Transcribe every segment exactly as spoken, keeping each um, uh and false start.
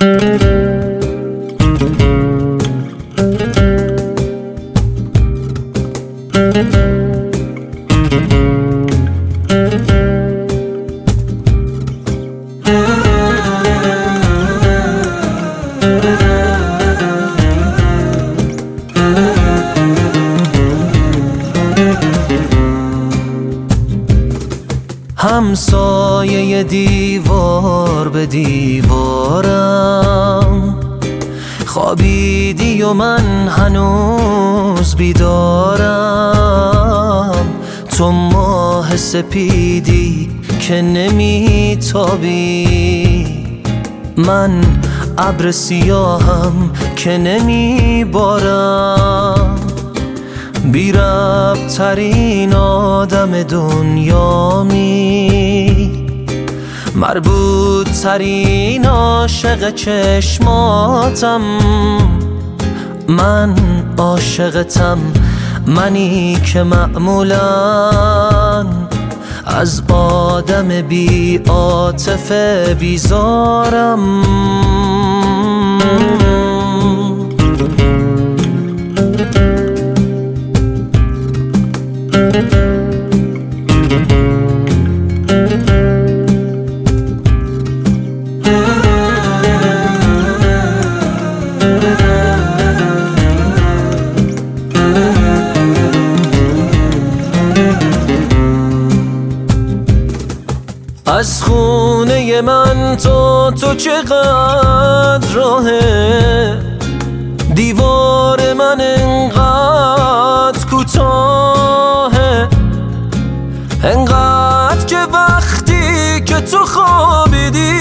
همسایه دیوار به دیوارم خوابیدی و من هنوز بیدارم. تو ماه سپیدی که نمیتابی، من ابر سیاهم که نمیبارم. بی ربط ترین آدم دنیامی، مربوط ترین عاشق چشماتم. من عاشقتم، منی که معمولاً از آدم بی عاطفه بیزارم. از خونه من تا تو چقدر راهه، دیوار من انقدر کوتاهه، انقدر که وقتی که تو خوابیدی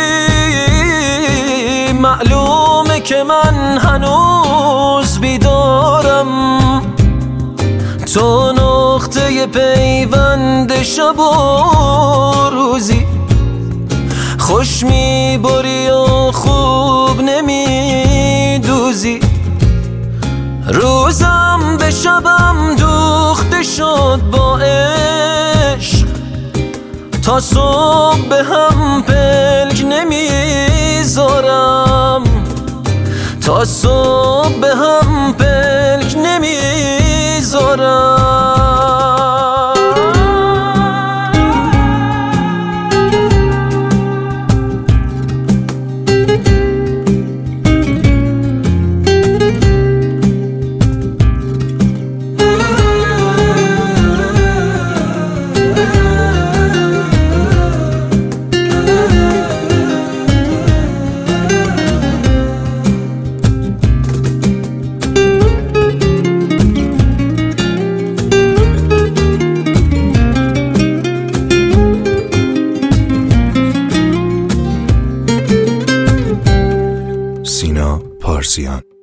معلومه که من هنوز بیدارم. تو نقطه پیوند شب و روزی، خوش میبری و خوب نمیدوزی. روزم به شبم دوخته شد با عشق، تا صبح به هم پلک نمیذارم، تا صبح به هم پلک نمیذارم. سینا پارسیان.